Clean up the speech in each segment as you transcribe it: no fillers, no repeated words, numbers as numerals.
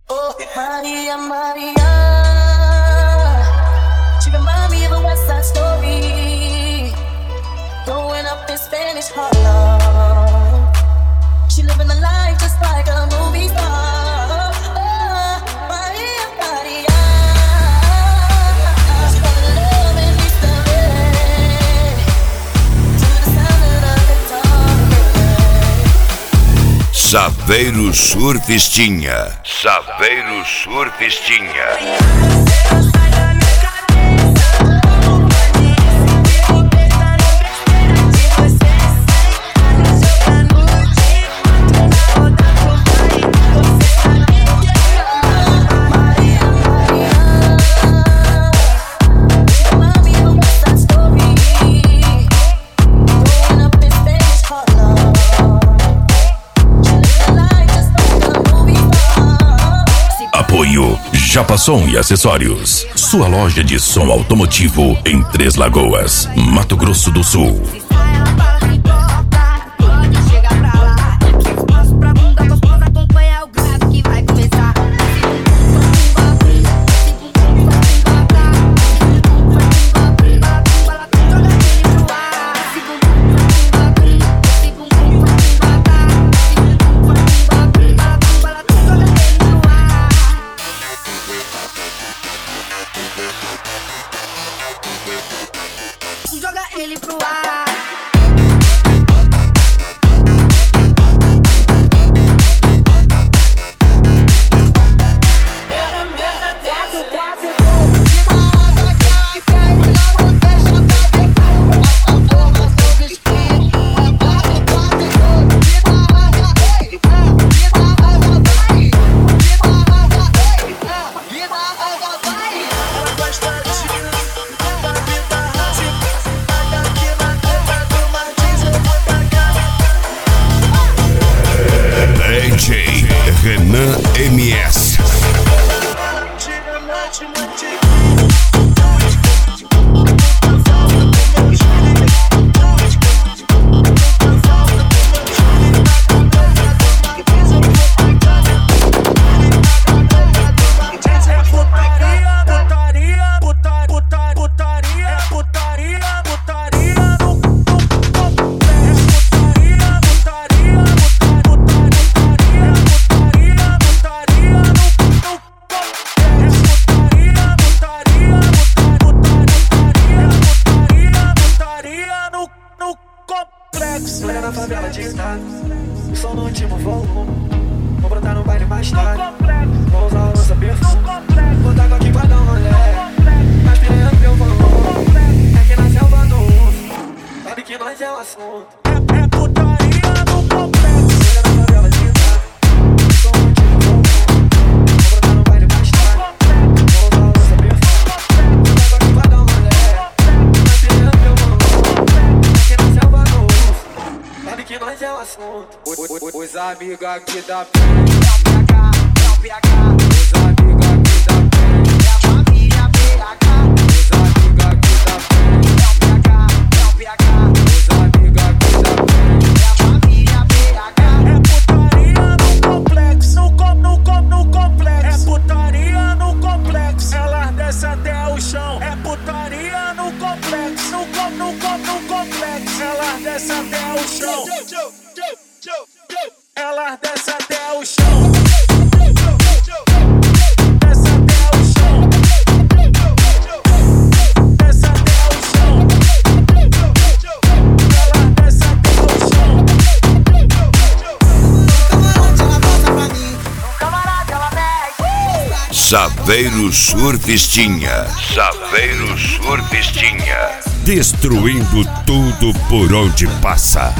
Oh, Maria, Maria, she remind me of a West Side Story, growing up in Spanish Harlem. She living a life just like a movie star. Oh, Maria, Maria, she fell in love in East LA to the sound of the guitar. Chaveiro Surfistinha. Chaveiro Surfistinha. Apoio Japassom e Acessórios. Sua loja de som automotivo em Três Lagoas, Mato Grosso do Sul. Joga ele pro ar. DJ Renan MS. Olha na favela de estado, o som no último volume. Vou brotar no baile mais tarde, vou usar o lança perfume. Vou dar aqui pra dar um rolê, mas piranha que eu vou. É que na selva do urso, sabe que nós é o assunto. É putaria no complexo. Olha na favela de estado, o som no último volume. Vou brotar no baile mais tarde, vou usar o lança perfume. Vou dar aqui pra dar um rolê, mas piranha que eu vou. É que na selva do urso, sabe que nós é o assunto. Os amigos aqui da frente, os amigos aqui da frente, a família BH. Os amigos aqui da frente, os amigos aqui da frente, a família BH. É putaria no complexo, no complexo. É putaria no complexo, elas descem até o chão. É putaria no complexo, no complexo. Elas descem até o chão. Elas descem até o chão. Desce até o chão. Desce até o chão. Elas descem até o chão. Camarada, ela mexe. Chaveiro Surfistinha. Chaveiro Surfistinha. Destruindo tudo por onde passa.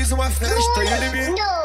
fiz uma festa e ele me